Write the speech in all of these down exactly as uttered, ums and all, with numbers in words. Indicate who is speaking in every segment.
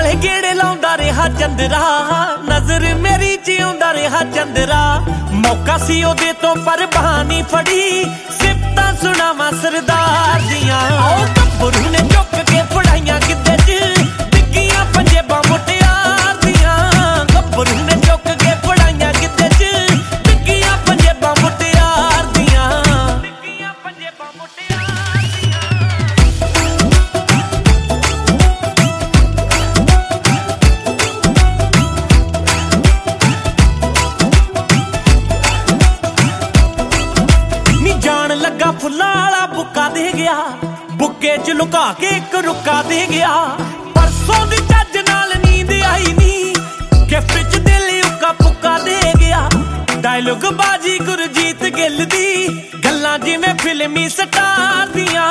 Speaker 1: ਨਾਲੇ ਗੇੜੇ ਲਾਉਂਦਾ ਰਿਹਾ ਚੰਦਰਾ, ਨਜ਼ਰ ਮੇਰੀ ਜਿਉਂਦਾ ਰਿਹਾ ਚੰਦਰਾ। ਮੌਕਾ ਸੀ ਉਹਦੇ ਤੋਂ ਪਰ ਬਹਾਨੀ ਫੜੀ, ਸਿਫਤਾਂ ਸੁਣਾਵਾਂ ਸਰਦਾਰ ਦੀਆਂ। ਉਹ ਗੱਭਰੂ ਨੇ ਚੁੱਕ ਕੇ ਫੜਾਈਆਂ ਗਿੱਧੇ 'ਚ, ਡਿੱਗੀਆਂ ਪੰਜੇਬਾਂ ਮੁਟਿਆਰ ਦੀਆਂ। ਗੱਭਰੂ ਨੇ ਚੁੱਕ ਕੇ ਫੜਾਈਆਂ ਗਿੱਧੇ 'ਚ, ਡਿੱਗੀਆਂ ਪੰਜੇਬਾਂ ਮੁਟਿਆਰ ਦੀਆਂ। ਡਿੱਗੀਆਂ ਪੰਜੇਬਾਂ ਮੁਟਿਆਰ ਲੱਗਾ ਫੁੱਲਾਂ ਵਾਲਾ ਬੁੱਕਾ ਦੇ ਗਿਆ, ਬੁੱਕੇ 'ਚ ਲੁਕਾ ਕੇ ਇੱਕ ਰੁੱਕਾ ਦੇ ਗਿਆ। ਪਰਸੋਂ ਦੀ ਚੱਜ ਨਾਲ ਨੀਂਦ ਆਈ ਨੀ, ਗਿਫਟ 'ਚ ਦਿਲ ਉੱਕਾ ਪੁੱਕਾ ਦੇ ਗਿਆ। ਡਾਇਲੋਗ ਬਾਜੀ ਗੁਰਜੀਤ ਗਿੱਲ ਦੀ, ਗੱਲਾਂ ਜਿਵੇਂ ਫਿਲਮੀ ਸਟਾਰ ਦੀਆਂ।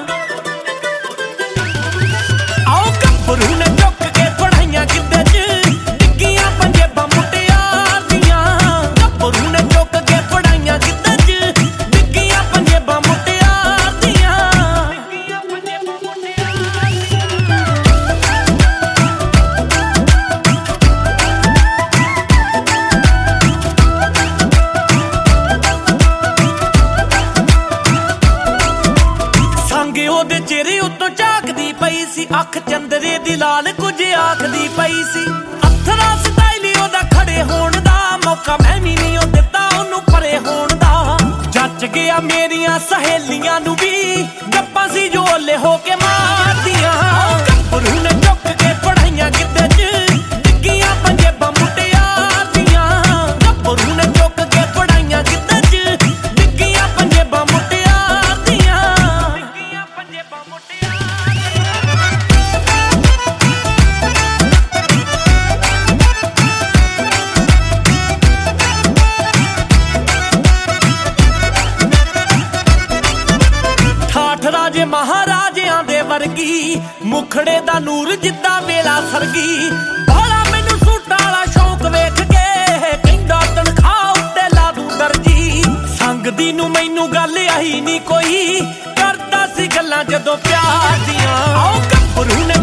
Speaker 1: ਆਓ ਗੱਭਰੂ ਨੇ ਚੁੱਕ ਕੇ ਫੜਾਈਆਂ ਗਿੱਧੇ 'ਚ, ਡਿੱਗੀਆਂ ਪੰਜੇਬਾਂ ਮੁਟਿਆਰ ਦੀਆਂ। ਗੱਭਰੂ ਨੇ ਚੁੱਕ ਕੇ ਫੜਾਈਆਂ ਗਿੱਧੇ 'ਚ, ਉਹਦੇ ਚਿਹਰੇ ਉੱਤੋਂ ਝਾਕਦੀ ਪਈ ਸੀ, ਅੱਖ ਚੰਦਰੇ ਦੀ ਲਾਲ ਕੁਝ ਆਖਦੀ ਪਈ ਸੀ। ਅਥਰਾ ਸਟਾਈਲ ਉਹਦਾ ਖੜੇ ਹੋਣ ਦਾ, ਮੌਕਾ ਮੈਂ ਵੀ ਨਹੀਂ ਉਹ ਦਿੱਤਾ ਉਹਨੂੰ ਪਰੇ ਹੋਣ ਦਾ। ਜੱਜ ਗਿਆ ਮੇਰੀਆਂ ਸਹੇਲੀਆਂ ਨੂੰ ਵੀ, ਗੱਪਾਂ ਸੀ ਜੋ ਓਲੇ ਹੋ ਕੇ ਮਾਰਦੀਆਂ। ਗੱਭਰੂ ਨੇ ਚੁੱਕ ਕੇ ਫੜਾਈਆਂ ਗਿੱਧੇ 'ਚ, ਡਿੱਗੀਆਂ ਪੰਜੇਬਾਂ ਮੁਟਿਆਰ ਦੀਆਂ। ਗੱਭਰੂ ਨੇ ਚੁੱਕ ਕੇ ਫੜਾਈਆਂ ਗਿੱਧੇ 'ਚ, ਡਿੱਗੀਆਂ ਪੰਜੇਬਾਂ ਮੁਟਿਆਰ ਦੀਆਂ। ਠਾਠ ਰਾਜੇ ਮਹਾਰਾਜਿਆਂ ਦੇ ਵਰਗੀ, ਮੁਖੜੇ ਦਾ ਨੂਰ ਜਿੱਦਾਂ ਵੇਲਾ ਸਰਗੀ। ਬਾਲਾ ਮੈਨੂੰ ਸੂਟਾਂ ਵਾਲਾ ਸ਼ੌਂਕ ਵੇਖ ਕੇ, ਕਹਿੰਦਾ ਤਨਖਾਹ ਉੱਤੇ ਲਾ ਦੂੰ ਦਰਜੀ। ਸੰਗਦੀ ਨੂੰ ਮੈਨੂੰ ਗੱਲ ਆਈ ਨੀ ਕੋਈ, ਕਰਦਾ ਸੀ ਗੱਲਾਂ ਜਦੋਂ ਪਿਆਰ ਦੀਆਂ। ਆਓ ਗੱਭਰੂ ਨੇ